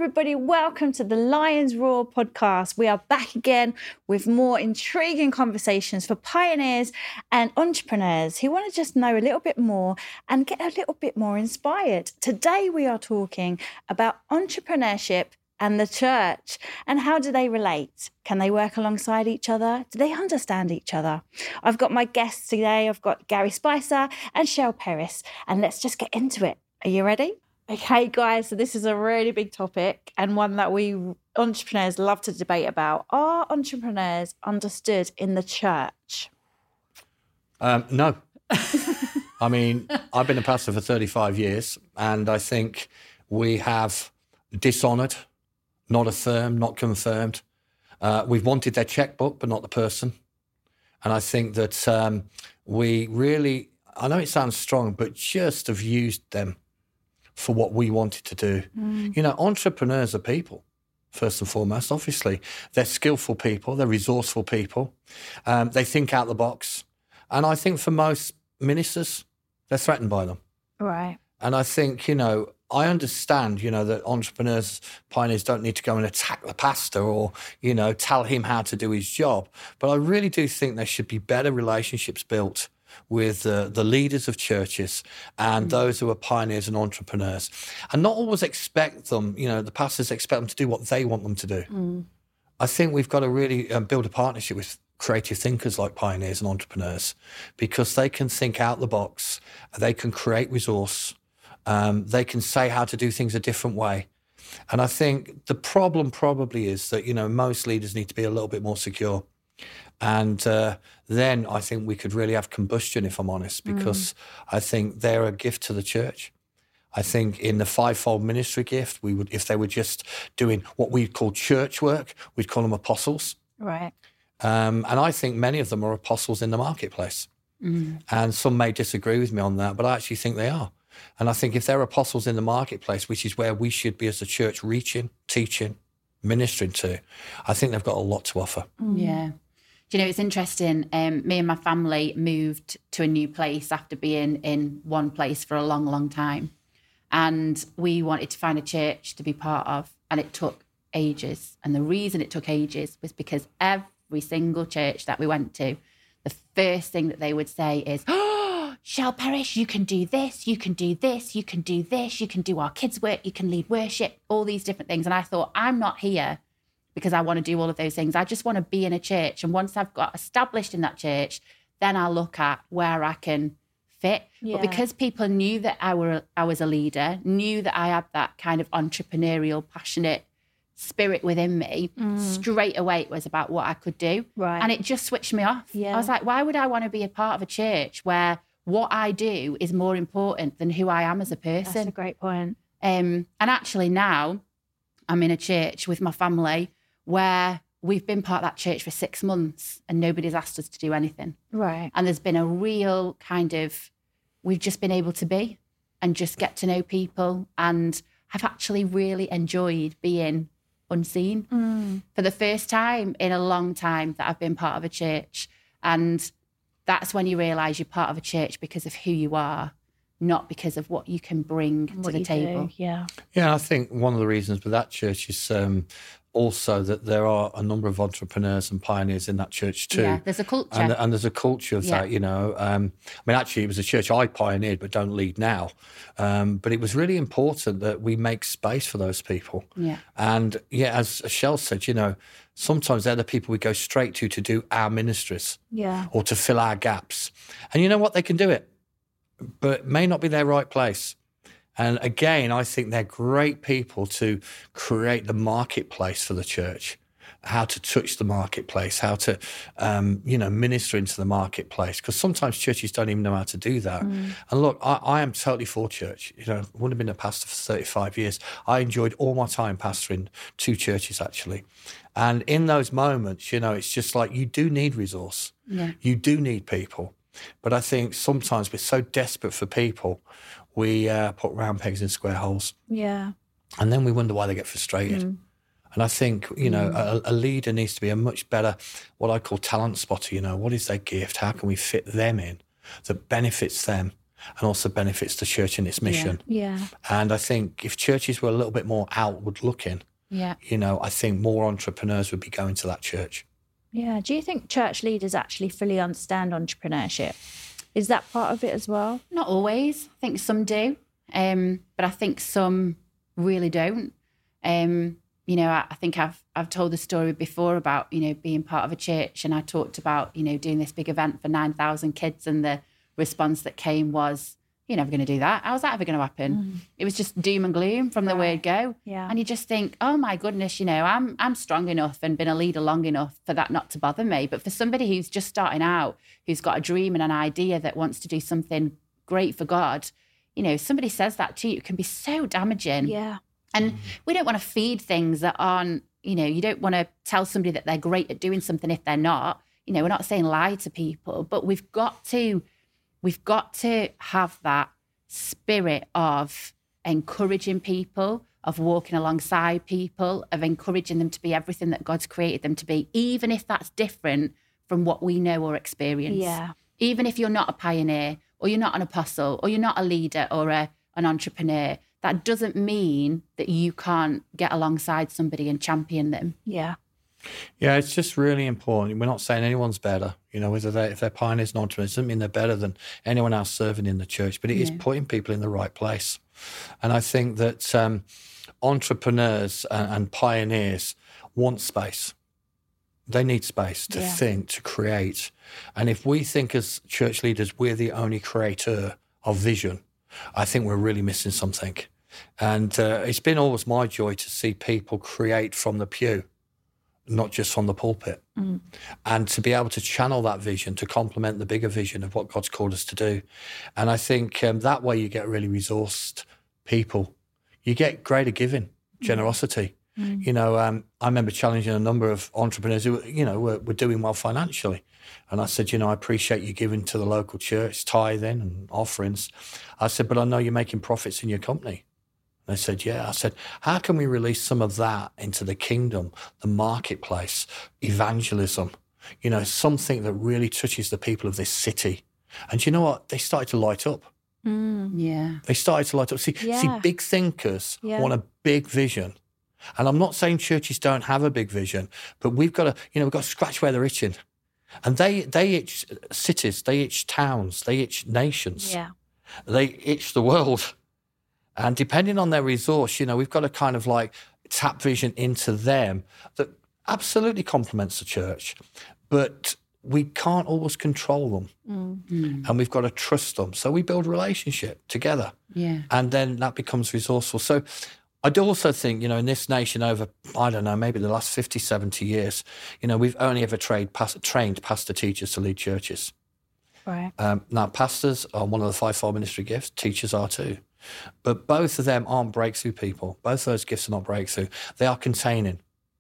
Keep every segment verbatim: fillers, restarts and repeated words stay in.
everybody. Welcome to the Lions Roar podcast. We are back again with more intriguing conversations for pioneers and entrepreneurs who want to just know a little bit more and get a little bit more inspired. Today, we are talking about entrepreneurship and the church, and how do they relate? Can they work alongside each other? Do they understand each other? I've got my guests today. I've got Gary Spicer and Shell Perris, and let's just get into it. Are you ready? Okay, guys, so this is a really big topic and one that we entrepreneurs love to debate about. Are entrepreneurs understood in the church? Um, no. I mean, I've been a pastor for thirty-five years, and I think we have dishonoured, not affirmed, not confirmed. Uh, we've wanted their checkbook, but not the person. And I think that um, we really, I know it sounds strong, but just have used them for what we wanted to do. Mm. You know, entrepreneurs are people, first and foremost, obviously. They're skillful people, they're resourceful people. Um, they think out the box. And I think for most ministers, they're threatened by them. Right. And I think, you know, I understand, you know, that entrepreneurs, pioneers don't need to go and attack the pastor or, you know, tell him how to do his job. But I really do think there should be better relationships built with uh, the leaders of churches and mm. those who are pioneers and entrepreneurs. And not always expect them, you know, the pastors expect them to do what they want them to do. Mm. I think we've got to really um, build a partnership with creative thinkers like pioneers and entrepreneurs, because they can think out the box, they can create resource, um, they can say how to do things a different way. And I think the problem probably is that, you know, most leaders need to be a little bit more secure. And uh, then I think we could really have combustion, if I'm honest, because mm. I think they're a gift to the church. I think in the fivefold ministry gift, we would, if they were just doing what we call church work, we'd call them apostles. Right. Um, and I think many of them are apostles in the marketplace. Mm. And some may disagree with me on that, but I actually think they are. And I think if they're apostles in the marketplace, which is where we should be as a church reaching, teaching, ministering to, I think they've got a lot to offer. Mm. Yeah. Do you know, it's interesting. Um, me and my family moved to a new place after being in one place for a long, long time. And we wanted to find a church to be part of. And it took ages. And the reason it took ages was because every single church that we went to, the first thing that they would say is, oh, Shell Perris, you can do this, you can do this, you can do this, you can do our kids' work, you can lead worship, all these different things. And I thought, I'm not here because I want to do all of those things. I just want to be in a church. And once I've got established in that church, then I'll look at where I can fit. Yeah. But because people knew that I, were, I was a leader, knew that I had that kind of entrepreneurial, passionate spirit within me, mm. straight away it was about what I could do. Right. And it just switched me off. Yeah. I was like, why would I want to be a part of a church where what I do is more important than who I am as a person? That's a great point. Um, and actually now I'm in a church with my family where we've been part of that church for six months and nobody's asked us to do anything. Right. And there's been a real kind of, we've just been able to be and just get to know people. And I've actually really enjoyed being unseen mm. for the first time in a long time that I've been part of a church. And that's when you realise you're part of a church because of who you are, not because of what you can bring what to the table. Do. Yeah. Yeah, I think one of the reasons with that church is um, also that there are a number of entrepreneurs and pioneers in that church too. Yeah, there's a culture. And, and there's a culture of yeah. that, you know. Um, I mean, actually, it was a church I pioneered but don't lead now. Um, but it was really important that we make space for those people. Yeah. And, yeah, as Shell said, you know, sometimes they're the people we go straight to to do our ministries. Yeah. Or to fill our gaps. And you know what? They can do it. But it may not be their right place. And again, I think they're great people to create the marketplace for the church, how to touch the marketplace, how to, um, you know, minister into the marketplace. Because sometimes churches don't even know how to do that. Mm. And look, I, I am totally for church. You know, I wouldn't have been a pastor for thirty-five years. I enjoyed all my time pastoring two churches, actually. And in those moments, you know, it's just like you do need resource. Yeah. You do need people. But I think sometimes we're so desperate for people, we uh, put round pegs in square holes. Yeah. And then we wonder why they get frustrated. Mm. And I think, you know, mm. a, a leader needs to be a much better, what I call talent spotter, you know, what is their gift? How can we fit them in that benefits them? and also benefits the church and its mission. Yeah. And I think if churches were a little bit more outward looking, Yeah. you know, I think more entrepreneurs would be going to that church. Yeah. Do you think church leaders actually fully understand entrepreneurship? Is that part of it as well? Not always. I think some do, um, but I think some really don't. Um, you know, I, I think I've I've told the story before about, you know, being part of a church, and I talked about, you know, doing this big event for nine thousand kids, and the response that came was, "You're never going to do that. How's that ever going to happen?" Mm. It was just doom and gloom from the Right. word go. Yeah. And you just think, oh my goodness, you know, I'm I'm strong enough and been a leader long enough for that not to bother me. But for somebody who's just starting out, who's got a dream and an idea that wants to do something great for God, you know, somebody says that to you, it can be so damaging. Yeah. And we don't want to feed things that aren't, you know, you don't want to tell somebody that they're great at doing something if they're not. You know, we're not saying lie to people, but we've got to, we've got to have that spirit of encouraging people, of walking alongside people, of encouraging them to be everything that God's created them to be, even if that's different from what we know or experience. Yeah. Even if you're not a pioneer, or you're not an apostle, or you're not a leader or a, an entrepreneur, that doesn't mean that you can't get alongside somebody and champion them. Yeah. Yeah, it's just really important. We're not saying anyone's better, you know, whether they if they're pioneers and entrepreneurs, doesn't mean they're better than anyone else serving in the church, but it is putting people in the right place. And I think that um, entrepreneurs and, and pioneers want space. They need space to Yeah. think, to create. And if we think as church leaders we're the only creator of vision, I think we're really missing something. And uh, it's been always my joy to see people create from the pew, not just from the pulpit, mm. and to be able to channel that vision to complement the bigger vision of what God's called us to do. And I think um, that way you get really resourced people. You get greater giving, generosity. Mm. You know, um, I remember challenging a number of entrepreneurs who, you know, were, were doing well financially. And I said, you know, I appreciate you giving to the local church, tithing and offerings. I said, but I know you're making profits in your company. They said, yeah. I said, how can we release some of that into the kingdom, the marketplace, evangelism, you know, something that really touches the people of this city? And you know what? They started to light up. Mm. Yeah. They started to light up. See, Yeah. see big thinkers Yeah. want a big vision. And I'm not saying churches don't have a big vision, but we've got to, you know, we've got to scratch where they're itching. And they, they itch cities, they itch towns, they itch nations. Yeah. They itch the world. And depending on their resource, you know, we've got to kind of like tap vision into them that absolutely complements the church, but we can't always control them. Mm. And we've got to trust them. So we build a relationship together. Yeah. And then that becomes resourceful. So I do also think, you know, in this nation over, I don't know, maybe the last fifty, seventy years, you know, we've only ever trained, trained pastor teachers to lead churches. Right. Um, now, pastors are one of the fivefold ministry gifts. Teachers are too. But both of them aren't breakthrough people. Both of those gifts are not breakthrough. They are containing.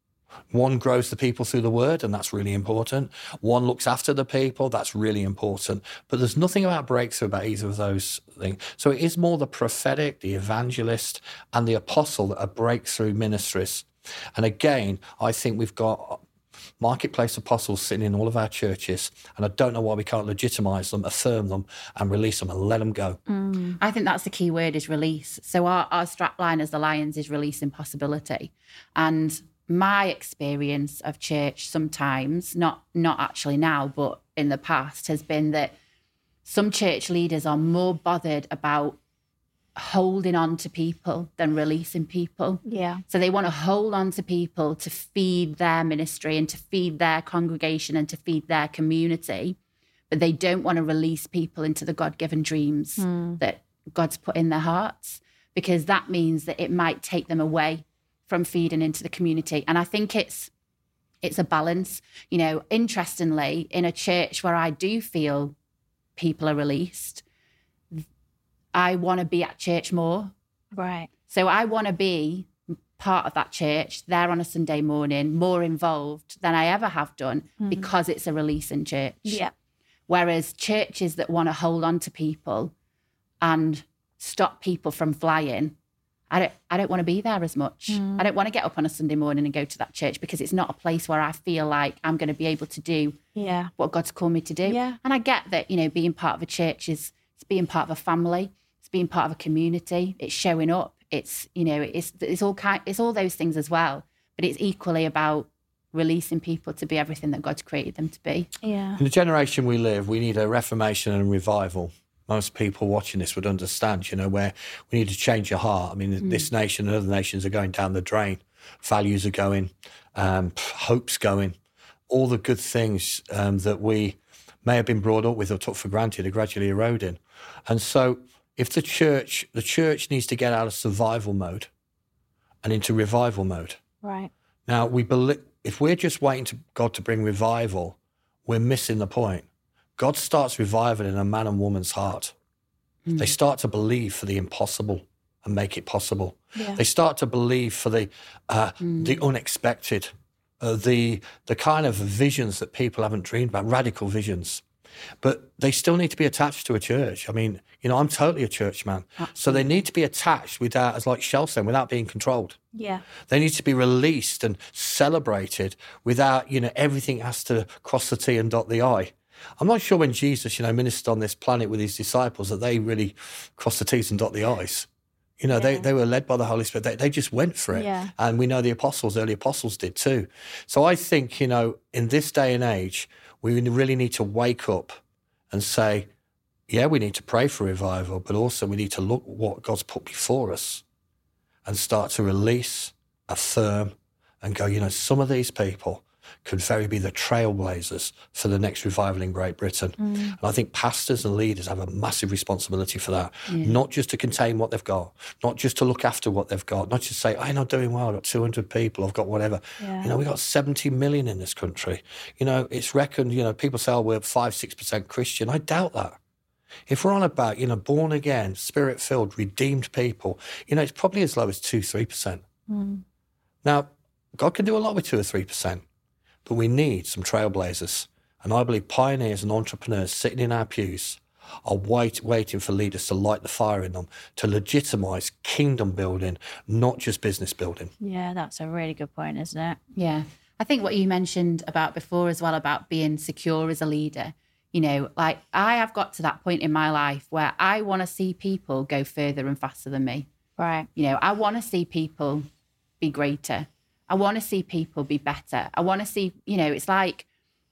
One grows the people through the word, and that's really important. One looks after the people, that's really important. But there's nothing about breakthrough about either of those things. So it is more the prophetic, the evangelist, and the apostle that are breakthrough ministries. And again, I think we've got marketplace apostles sitting in all of our churches, and I don't know why we can't legitimize them, affirm them, and release them and let them go. Mm. I think that's the key word, is release. So our, our strapline as the Lions is release impossibility. And my experience of church sometimes, not not actually now, but in the past, has been that some church leaders are more bothered about holding on to people than releasing people. Yeah. So they want to hold on to people to feed their ministry and to feed their congregation and to feed their community, but they don't want to release people into the God-given dreams mm. that God's put in their hearts, because that means that it might take them away from feeding into the community. And I think it's it's a balance. You know, interestingly, in a church where I do feel people are released, I want to be at church more. Right. So I want to be part of that church, there on a Sunday morning, more involved than I ever have done, mm. because it's a release in church. Yeah. Whereas churches that want to hold on to people and stop people from flying, I don't I don't want to be there as much. Mm. I don't want to get up on a Sunday morning and go to that church, because it's not a place where I feel like I'm going to be able to do yeah. what God's called me to do. Yeah. And I get that, you know, being part of a church is It's being part of a family. It's being part of a community. It's showing up. It's, you know, it's it's all kind, it's all those things as well. But it's equally about releasing people to be everything that God's created them to be. Yeah. In the generation we live, we need a reformation and a revival. Most people watching this would understand, you know, where we need to change your heart. I mean, mm. this nation and other nations are going down the drain. Values are going, um, hope's going. All the good things um, that we may have been brought up with or took for granted are gradually eroding. And so if the church, the church needs to get out of survival mode and into revival mode. Right. Now, we believe, if we're just waiting to God to bring revival, we're missing the point. God starts revival in a man and woman's heart. Mm. They start to believe for the impossible and make it possible. Yeah. They start to believe for the uh, mm. the unexpected, uh, the the kind of visions that people haven't dreamed about, radical visions. But they still need to be attached to a church. I mean, you know, I'm totally a church man. Absolutely. So they need to be attached without, as like Shell said, without being controlled. Yeah. They need to be released and celebrated without, you know, everything has to cross the T and dot the I. I'm not sure when Jesus, you know, ministered on this planet with his disciples that they really crossed the T's and dot the I's. You know, yeah. they, they were led by the Holy Spirit. They, they just went for it. Yeah. And we know the apostles, early apostles did too. So I think, you know, in this day and age, we really need to wake up and say, yeah, we need to pray for revival, but also we need to look at what God's put before us and start to release, affirm, and go, you know, some of these people could very be the trailblazers for the next revival in Great Britain. Mm. And I think pastors and leaders have a massive responsibility for that, yeah. not just to contain what they've got, not just to look after what they've got, not just say, I'm not doing well, I've got two hundred people, I've got whatever. Yeah. You know, we've got seventy million in this country. You know, it's reckoned, you know, people say, oh, we're five, six percent Christian. I doubt that. If we're on about, you know, born again, spirit-filled, redeemed people, you know, it's probably as low as two, three percent. Mm. Now, God can do a lot with two or three percent. But we need some trailblazers. And I believe pioneers and entrepreneurs sitting in our pews are wait, waiting for leaders to light the fire in them, to legitimise kingdom building, not just business building. Yeah, that's a really good point, isn't it? Yeah. I think what you mentioned about before as well, about being secure as a leader, you know, like I have got to that point in my life where I want to see people go further and faster than me. Right. You know, I want to see people be greater. I want to see people be better. I want to see, you know, it's like,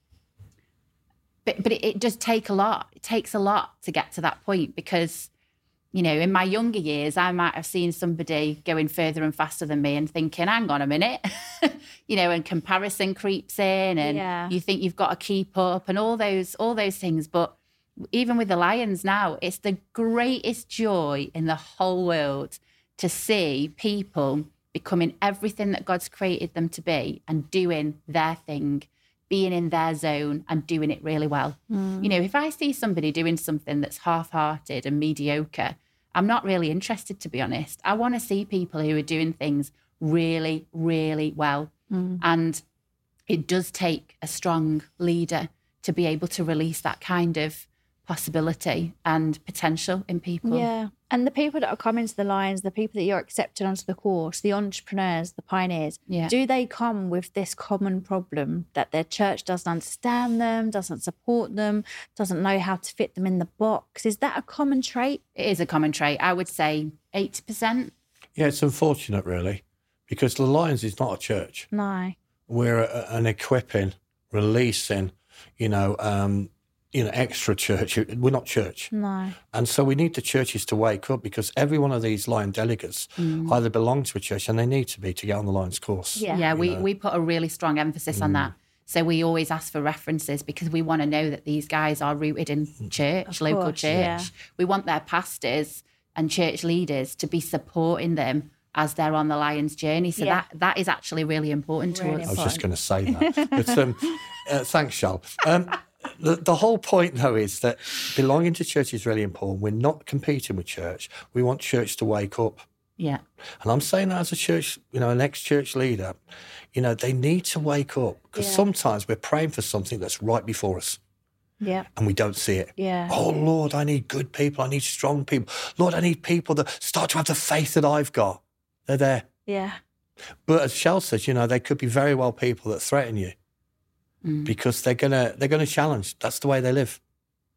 but, but it, it does take a lot. It takes a lot to get to that point because, you know, in my younger years, I might have seen somebody going further and faster than me and thinking, hang on a minute, you know, and comparison creeps in and yeah. you think you've got to keep up and all those, all those things. But even with the Lions now, it's the greatest joy in the whole world to see people becoming everything that God's created them to be and doing their thing, being in their zone and doing it really well. Mm. You know, if I see somebody doing something that's half-hearted and mediocre, I'm not really interested, to be honest. I want to see people who are doing things really, really well. Mm. And it does take a strong leader to be able to release that kind of possibility and potential in people. Yeah. And the people that are coming to the Lions, the people that you're accepting onto the course, the entrepreneurs, the pioneers, yeah. do they come with this common problem that their church doesn't understand them, doesn't support them, doesn't know how to fit them in the box? Is that a common trait? It is a common trait. I would say eighty percent. Yeah, it's unfortunate, really, because the Lions is not a church. No. We're a, an equipping, releasing, you know, um, you know, extra church. We're not church. No. And so we need the churches to wake up because every one of these Lion delegates mm. either belong to a church and they need to be to get on the Lions course. Yeah, yeah we, we put a really strong emphasis mm. on that. So we always ask for references because we want to know that these guys are rooted in church, of local course, church. Yeah. We want their pastors and church leaders to be supporting them as they're on the Lions journey. So yeah. that that is actually really important really to us. I was just going to say that. But um, uh, thanks, Shal. Um, The, the whole point, though, is that belonging to church is really important. We're not competing with church. We want church to wake up. Yeah. And I'm saying that as a church, you know, an ex-church leader, you know, they need to wake up because yeah. sometimes we're praying for something that's right before us. Yeah. And we don't see it. Yeah. Oh, Lord, I need good people. I need strong people. Lord, I need people that start to have the faith that I've got. They're there. Yeah. But as Shell says, you know, they could be very well people that threaten you. Mm. Because they're gonna they're gonna challenge. That's the way they live.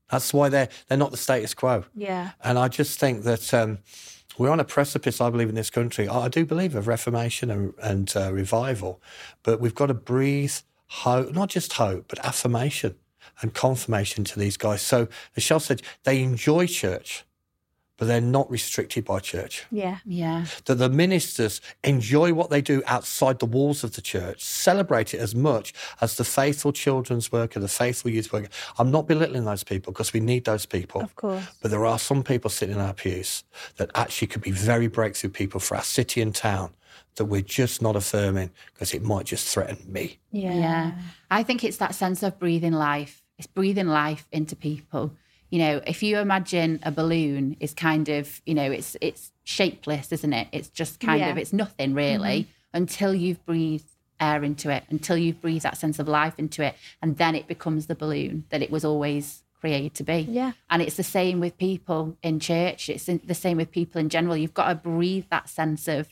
That's why they're they're not the status quo. Yeah. And I just think that um, we're on a precipice, I believe, in this country. I, I do believe of reformation and, and uh, revival, but we've got to breathe hope, not just hope, but affirmation and confirmation to these guys. So, as Shell said, they enjoy church, but they're not restricted by church. Yeah. Yeah. That the ministers enjoy what they do outside the walls of the church, celebrate it as much as the faithful children's worker, the faithful youth worker. I'm not belittling those people because we need those people. Of course. But there are some people sitting in our pews that actually could be very breakthrough people for our city and town that we're just not affirming because it might just threaten me. Yeah. Yeah. I think it's that sense of breathing life. It's breathing life into people. You know, if you imagine a balloon is kind of, you know, it's it's shapeless, isn't it? It's just kind Yeah. of, it's nothing really mm-hmm. until you've breathed air into it, until you've breathed that sense of life into it. And then it becomes the balloon that it was always created to be. Yeah. And it's the same with people in church. It's the same with people in general. You've got to breathe that sense of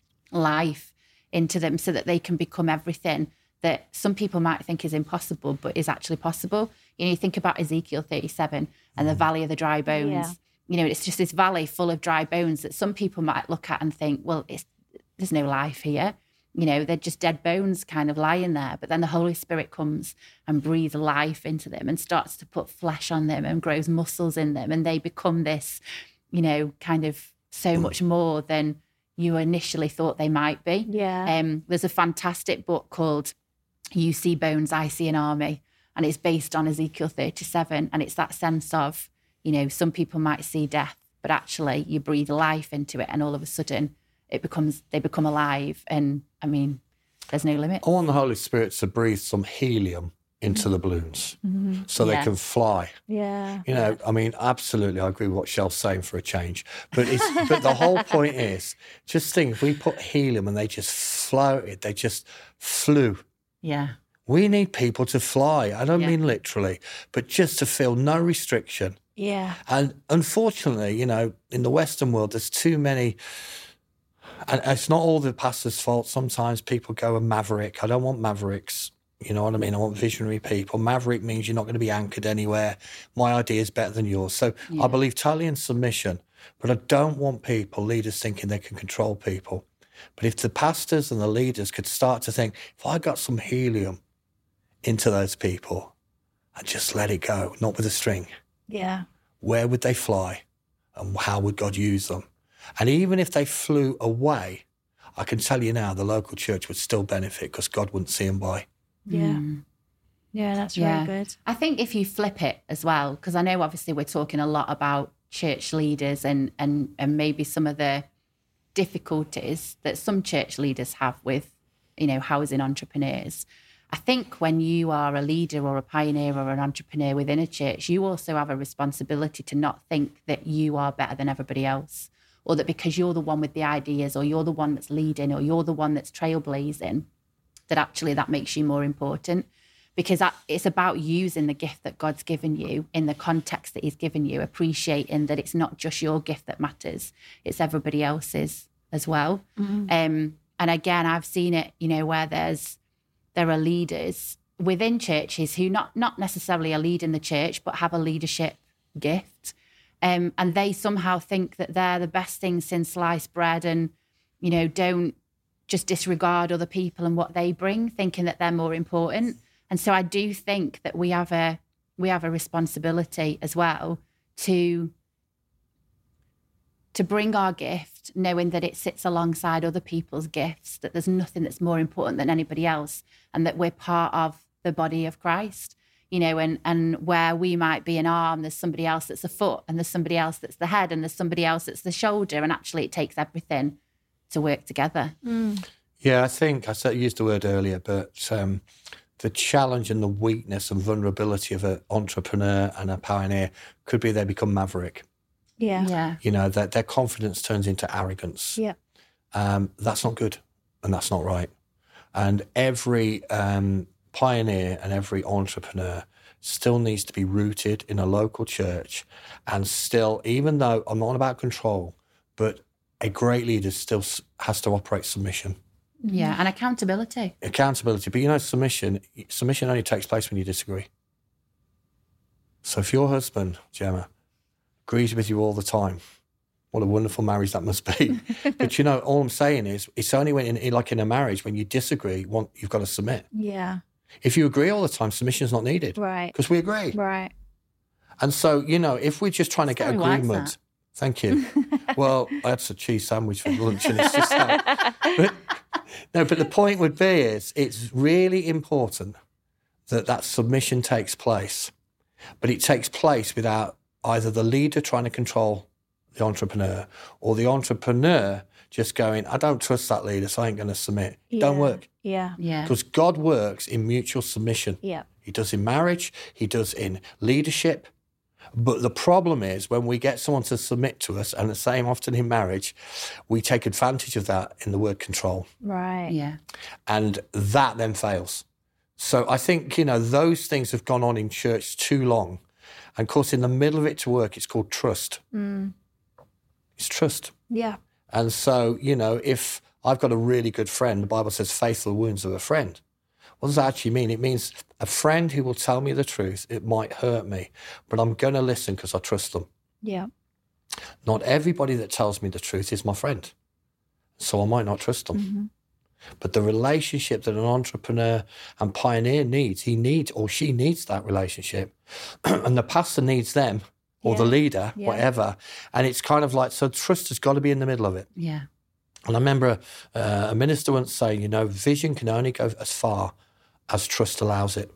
life into them so that they can become everything that some people might think is impossible, but is actually possible. You know, you think about Ezekiel thirty-seven and the valley of the dry bones. Yeah. You know, it's just this valley full of dry bones that some people might look at and think, well, it's, there's no life here. You know, they're just dead bones kind of lying there. But then the Holy Spirit comes and breathes life into them and starts to put flesh on them and grows muscles in them. And they become this, you know, kind of so much more than you initially thought they might be. Yeah. Um, there's a fantastic book called You See Bones, I See an Army. And it's based on Ezekiel thirty-seven. And it's that sense of, you know, some people might see death, but actually you breathe life into it and all of a sudden it becomes, they become alive. And I mean, there's no limit. I want the Holy Spirit to breathe some helium into the balloons Mm-hmm. so Yeah. they can fly. Yeah. You know, I mean, absolutely, I agree with what Shell's saying for a change. But it's but the whole point is, just think, if we put helium and they just floated, they just flew. Yeah. We need people to fly. I don't Yeah. mean literally, but just to feel no restriction. Yeah. And unfortunately, you know, in the Western world, there's too many. And it's not all the pastor's fault. Sometimes people go a maverick. I don't want mavericks. You know what I mean? I want visionary people. Maverick means you're not going to be anchored anywhere. My idea is better than yours. So Yeah. I believe totally in submission, but I don't want people, leaders, thinking they can control people. But if the pastors and the leaders could start to think, if I got some helium into those people and just let it go, not with a string, Yeah. where would they fly and how would God use them? And even if they flew away, I can tell you now, the local church would still benefit because God wouldn't see them by. Yeah. Yeah, that's Yeah. really good. I think if you flip it as well, because I know obviously we're talking a lot about church leaders and, and, and maybe some of the difficulties that some church leaders have with, you know, housing entrepreneurs. I think when you are a leader or a pioneer or an entrepreneur within a church, you also have a responsibility to not think that you are better than everybody else, or that because you're the one with the ideas or you're the one that's leading or you're the one that's trailblazing, that actually that makes you more important. Because that, it's about using the gift that God's given you in the context that he's given you, appreciating that it's not just your gift that matters, it's everybody else's as well. Mm-hmm. Um, and again, I've seen it, you know, where there's there are leaders within churches who not not necessarily are leading the church, but have a leadership gift. Um, and they somehow think that they're the best thing since sliced bread and, you know, don't just disregard other people and what they bring, thinking that they're more important. And so I do think that we have a we have a responsibility as well to to bring our gift, knowing that it sits alongside other people's gifts, that there's nothing that's more important than anybody else, and that we're part of the body of Christ, you know, and, and where we might be an arm, there's somebody else that's a foot, and there's somebody else that's the head, and there's somebody else that's the shoulder, and actually it takes everything to work together. Mm. Yeah, I think I said, used the word earlier, but um, the challenge and the weakness and vulnerability of an entrepreneur and a pioneer could be they become maverick. Yeah. Yeah. You know, that their confidence turns into arrogance. Yeah. Um, that's not good and that's not right. And every um, pioneer and every entrepreneur still needs to be rooted in a local church and still, even though I'm not about control, but a great leader still has to operate submission. Yeah. And accountability. Accountability. But you know, submission, submission only takes place when you disagree. So if your husband, Gemma, agrees with you all the time, what a wonderful marriage that must be. But, you know, all I'm saying is it's only when, in, like in a marriage, when you disagree, one, you've got to submit. Yeah. If you agree all the time, submission's not needed. Right. Because we agree. Right. And so, you know, if we're just trying to get Sorry, why is agreement. that? Thank you. Well, I had a cheese sandwich for lunch and it's just how. But, no, but the point would be is it's really important that that submission takes place. But it takes place without either the leader trying to control the entrepreneur or the entrepreneur just going, I don't trust that leader, so I ain't going to submit. It don't Yeah. work. Yeah. Yeah. Because God works in mutual submission. Yeah. He does in marriage, he does in leadership. But the problem is when we get someone to submit to us, and the same often in marriage, we take advantage of that in the word control. Right. Yeah. And that then fails. So I think, you know, those things have gone on in church too long. And of course, in the middle of it to work, it's called trust. Mm. It's trust. Yeah. And so, you know, if I've got a really good friend, the Bible says faithful wounds of a friend. What does that actually mean? It means a friend who will tell me the truth. It might hurt me, but I'm going to listen because I trust them. Yeah. Not everybody that tells me the truth is my friend. So I might not trust them. Mm-hmm. But the relationship that an entrepreneur and pioneer needs, he needs or she needs that relationship. And the pastor needs them or Yeah. the leader, Yeah. whatever. And it's kind of like, so trust has got to be in the middle of it. Yeah. And I remember uh, a minister once saying, you know, vision can only go as far as trust allows it.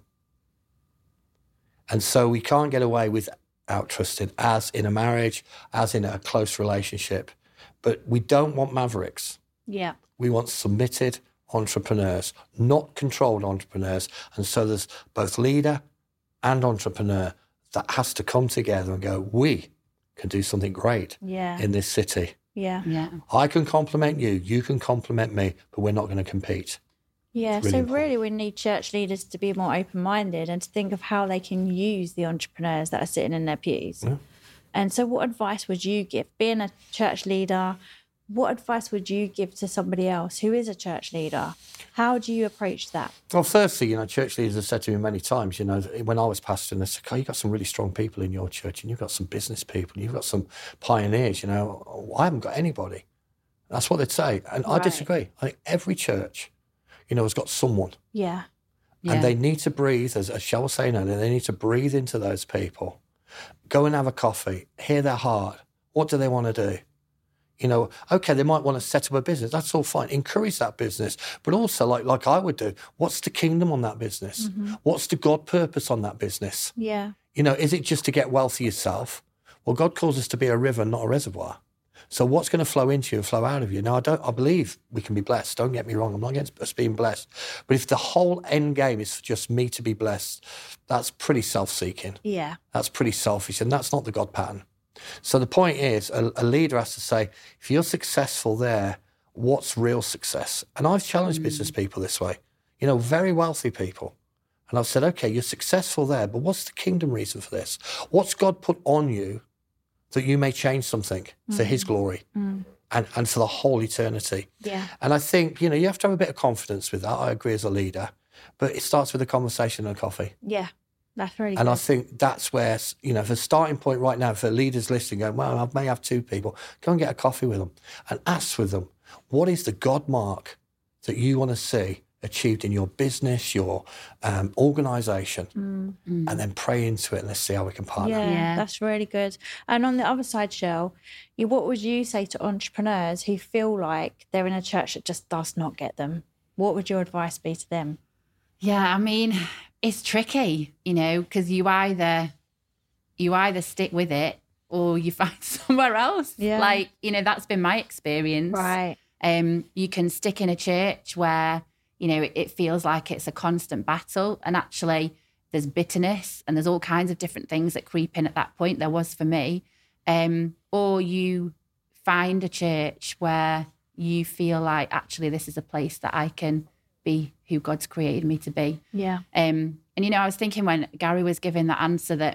And so we can't get away without trusting, as in a marriage, as in a close relationship. But we don't want mavericks. Yeah. We want submitted entrepreneurs, not controlled entrepreneurs. And so there's both leader and entrepreneur that has to come together and go, we can do something great Yeah. in this city. Yeah. Yeah. I can compliment you, you can compliment me, but we're not going to compete. Yeah, It's really so important. really we need church leaders to be more open-minded and to think of how they can use the entrepreneurs that are sitting in their pews. Yeah. And so what advice would you give? Being a church leader, what advice would you give to somebody else who is a church leader? How do you approach that? Well, firstly, you know, church leaders have said to me many times, you know, when I was pastoring, they said, oh, you've got some really strong people in your church and you've got some business people, and you've got some pioneers, you know, I haven't got anybody. That's what they'd say. And I Right. disagree. I think every church, you know, has got someone. Yeah. Yeah. And they need to breathe, as, as Shell was saying earlier, they need to breathe into those people. Go and have a coffee, hear their heart. What do they want to do? You know, okay, they might want to set up a business. That's all fine. Encourage that business. But also, like like I would do, what's the kingdom on that business? Mm-hmm. What's the God purpose on that business? Yeah. You know, is it just to get wealthy yourself? Well, God calls us to be a river, not a reservoir. So what's going to flow into you and flow out of you? Now, I don't. I believe we can be blessed. Don't get me wrong. I'm not against us being blessed. But if the whole end game is for just me to be blessed, that's pretty self-seeking. Yeah. That's pretty selfish, and that's not the God pattern. So the point is, a, a leader has to say, if you're successful there, what's real success? And I've challenged Mm. business people this way, you know, very wealthy people. And I've said, okay, you're successful there, but what's the kingdom reason for this? What's God put on you that you may change something for his glory Mm. and, and for the whole eternity? Yeah. And I think, you know, you have to have a bit of confidence with that. I agree as a leader, but it starts with a conversation and a coffee. Yeah. That's really And good. I think that's where, you know, for a starting point right now, for leaders listening, going, well, I may have two people, go and get a coffee with them and ask with them, what is the God mark that you want to see achieved in your business, your um, organisation? Mm. And then pray into it and let's see how we can partner. Yeah, Yeah. that's really good. And on the other side, Shell, you, what would you say to entrepreneurs who feel like they're in a church that just does not get them? What would your advice be to them? Yeah, I mean, it's tricky, you know, because you either you either stick with it or you find somewhere else. Yeah. Like, you know, that's been my experience. Right. Um, you can stick in a church where, you know, it, it feels like it's a constant battle, and actually there's bitterness and there's all kinds of different things that creep in at that point. There was for me. Um, or you find a church where you feel like, actually, this is a place that I can be who God's created me to be. Yeah. Um, and, you know, I was thinking when Gary was giving that answer that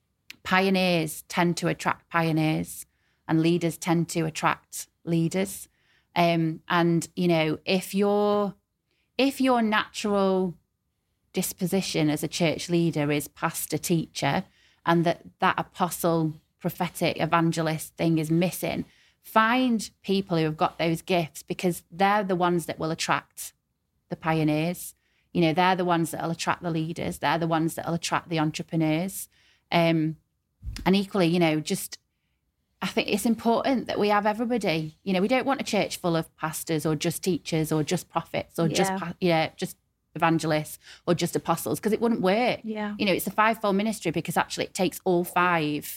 pioneers tend to attract pioneers and leaders tend to attract leaders. Um, and, you know, if your if your natural disposition as a church leader is pastor teacher, and that that apostle, prophetic, evangelist thing is missing, find people who have got those gifts, because they're the ones that will attract the pioneers. You know, they're the ones that will attract the leaders. They're the ones that will attract the entrepreneurs. Um, and equally, you know, just, I think it's important that we have everybody. You know, we don't want a church full of pastors or just teachers or just prophets or Yeah. just, pa- yeah, just evangelists or just apostles, because it wouldn't work. Yeah. You know, it's a fivefold ministry, because actually it takes all five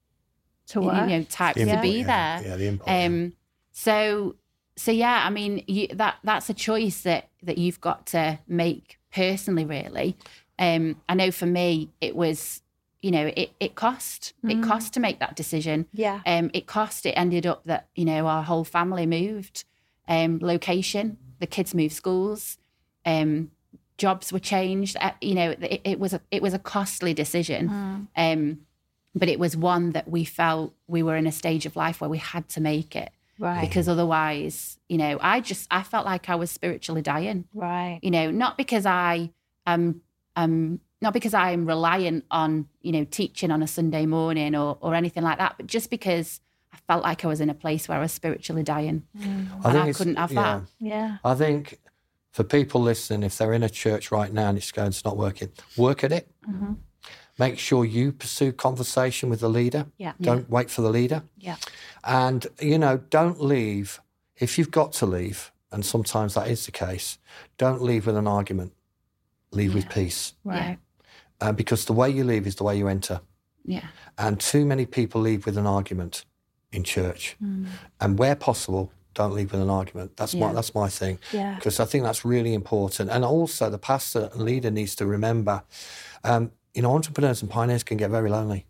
To you work. know, types The to import, be yeah. there. Yeah, the import, Um, so, so yeah, I mean, you, that that's a choice that that you've got to make personally, really. Um, I know for me, it was, you know, it it cost it cost to make that decision. Yeah. Um, it cost. It ended up that, you know, our whole family moved um, location. The kids moved schools. Um, jobs were changed. Uh, you know, it, it was a it was a costly decision. Um, but it was one that we felt we were in a stage of life where we had to make it. Right. Because otherwise, you know, I just, I felt like I was spiritually dying, Right. you know, not because I am, um, not because I am reliant on, you know, teaching on a Sunday morning or, or anything like that, but just because I felt like I was in a place where I was spiritually dying. And I, it's- couldn't have yeah. that. Yeah. I think for people listening, if they're in a church right now and it's going, it's not working, work at it. Mm-hmm. Make sure you pursue conversation with the leader. Yeah. Don't wait for the leader. Yeah. And, you know, don't leave. If you've got to leave, and sometimes that is the case, don't leave with an argument. Leave with peace. Right. Uh, because the way you leave is the way you enter. Yeah. And too many people leave with an argument in church. Mm. And where possible, don't leave with an argument. That's my Yeah. that's my thing. Yeah. Because I think that's really important. And also the pastor and leader needs to remember, um, you know, entrepreneurs and pioneers can get very lonely.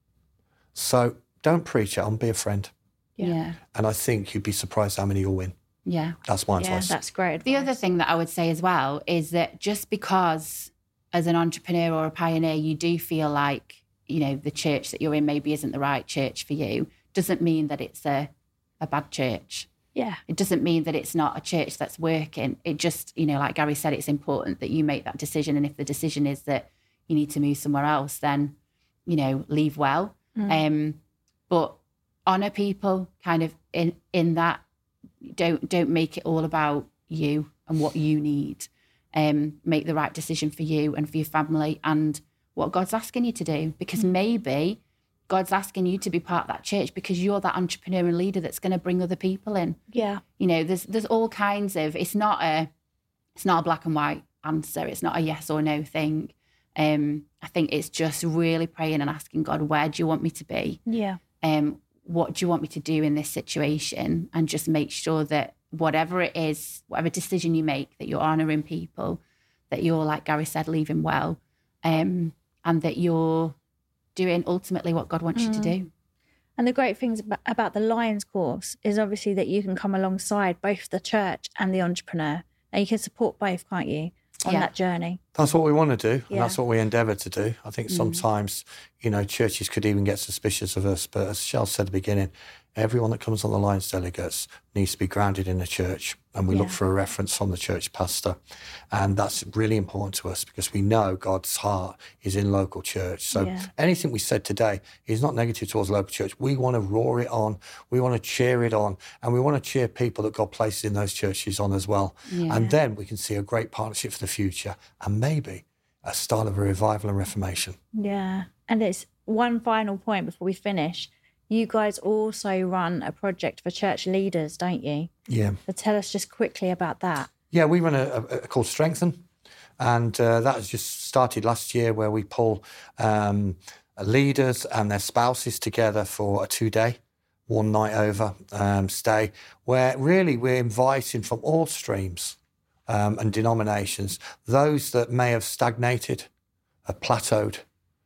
So don't preach it on, be a friend. Yeah. Yeah. Yeah. And I think you'd be surprised how many you'll win. That's my Yeah, advice. that's great. The advice. other thing that I would say as well is that just because as an entrepreneur or a pioneer, you do feel like, you know, the church that you're in maybe isn't the right church for you, doesn't mean that it's a, a bad church. Yeah. It doesn't mean that it's not a church that's working. It just, you know, like Gary said, it's important that you make that decision. And if the decision is that you need to move somewhere else, then, you know, leave well. Mm. Um, but honour people kind of in, in that. Don't don't make it all about you and what you need. Um, make the right decision for you and for your family and what God's asking you to do. Because Mm. maybe God's asking you to be part of that church because you're that entrepreneur and leader that's going to bring other people in. Yeah. You know, there's there's all kinds of. It's not a it's not a black and white answer. It's not a yes or no thing. Um, I think it's just really praying and asking God, where do you want me to be? Yeah. Um, what do you want me to do in this situation? And just make sure that whatever it is, whatever decision you make, that you're honouring people, that you're, like Gary said, leaving well, um, and that you're doing ultimately what God wants you to do. And the great things about, about the Lions course is obviously that you can come alongside both the church and the entrepreneur, and you can support both, can't you, on Yeah. that journey? That's what we want to do, and Yeah. that's what we endeavour to do. I think sometimes, you know, churches could even get suspicious of us, but as Shell said at the beginning, everyone that comes on the Lions delegates needs to be grounded in the church, and we look Yeah. for a reference from the church pastor. And that's really important to us because we know God's heart is in local church. So Yeah. anything we said today is not negative towards local church. We want to roar it on, we want to cheer it on, and we want to cheer people that God places in those churches on as well. And then we can see a great partnership for the future and maybe a start of a revival and reformation. Yeah. And it's one final point before we finish. You guys also run a project for church leaders, don't you? Yeah. So tell us just quickly about that. Yeah, we run a, a, a called Strengthen, and uh, that has just started last year, where we pull um, leaders and their spouses together for a two-day, one night over um, stay, where really we're inviting from all streams um, and denominations, those that may have stagnated, have plateaued,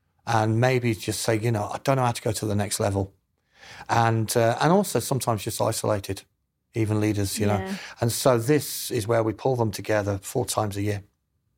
and maybe just say, you know, I don't know how to go to the next level, and uh, and also sometimes just isolated. Even leaders, you know. Yeah. And so this is where we pull them together four times a year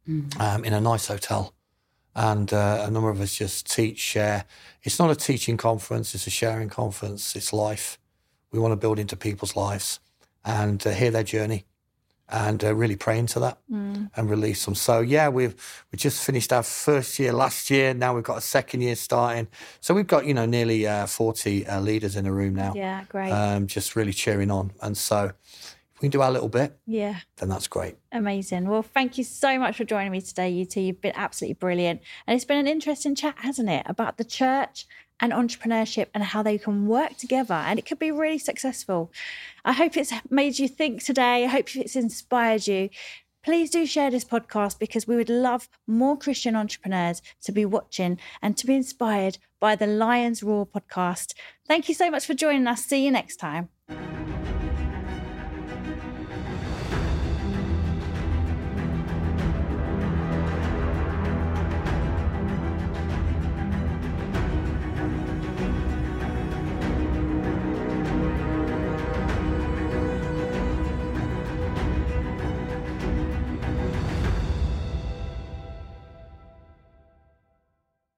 um, in a nice hotel. And uh, a number of us just teach, share. It's not a teaching conference, it's a sharing conference, it's life. We want to build into people's lives and uh, hear their journey and uh, really pray into that mm. and release them. So, yeah, we've we just finished our first year last year. Now we've got a second year starting. So we've got, you know, nearly uh, forty uh, leaders in the room now. Yeah, great. Um, just really cheering on. And so if we can do our little bit, yeah, then that's great. Amazing. Well, thank you so much for joining me today, you two. You've been absolutely brilliant. And it's been an interesting chat, hasn't it, about the church and entrepreneurship and how they can work together, and it could be really successful. I hope it's made you think today. I hope it's inspired you. Please do share this podcast, because we would love more Christian entrepreneurs to be watching and to be inspired by the Lions Roar podcast. Thank you so much for joining us. See you next time.